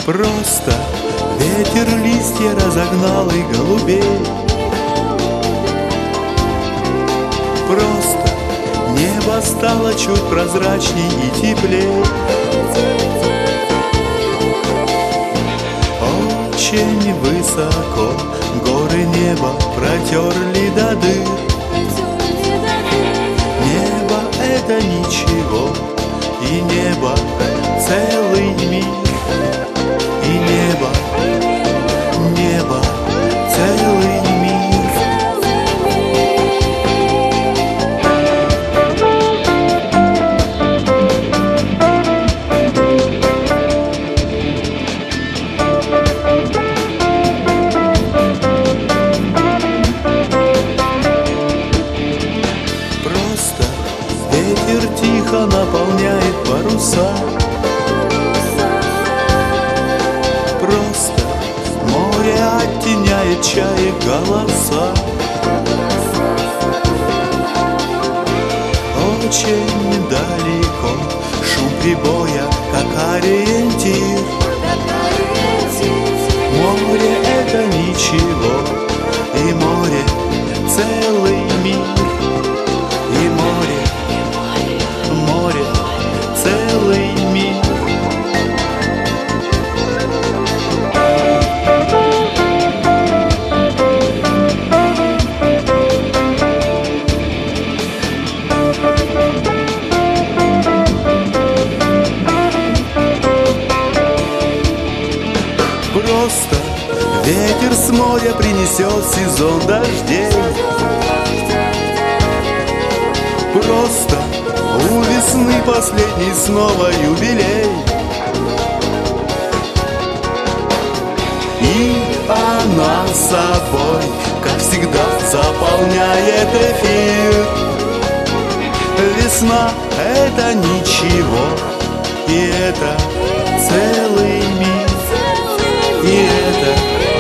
Просто ветер листья разогнал и голубей. Просто небо стало чуть прозрачней и теплей. Очень высоко горы неба протерли до дыр. Небо — это ничего, и небо — целый мир. И небо, небо — целый мир. Просто ветер тихо наполняет паруса. Просто море оттеняет чаек голоса. Очень далеко шум прибоя, как ориентир. Море — это ничего, и море — целый мир. И море, море — целый мир. Просто ветер с моря принесет сезон дождей. Просто у весны последний снова юбилей. И она собой, как всегда, заполняет эфир. Весна — это ничего, и это целый мир. И это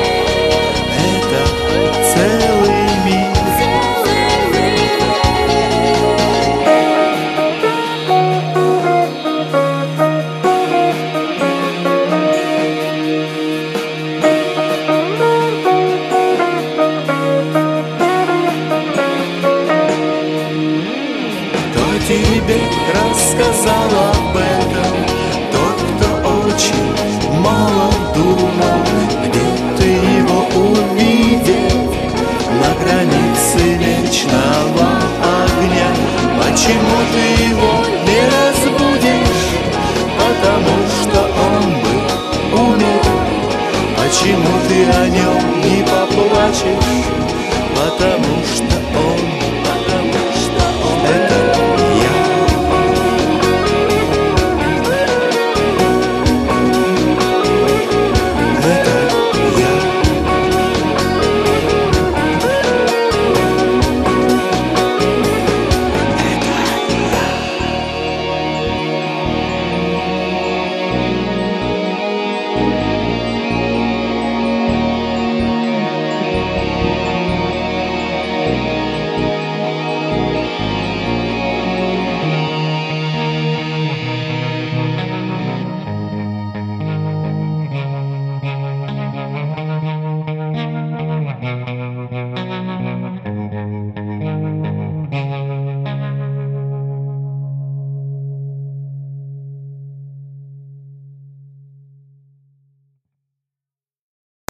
целый мир. Кто тебе рассказал об этом? Тот, кто очень мало думал. Где ты его увидел? На границе вечного огня. Почему ты его не разбудишь? Потому что он был умер. Почему ты о нем не поплачешь? Потому что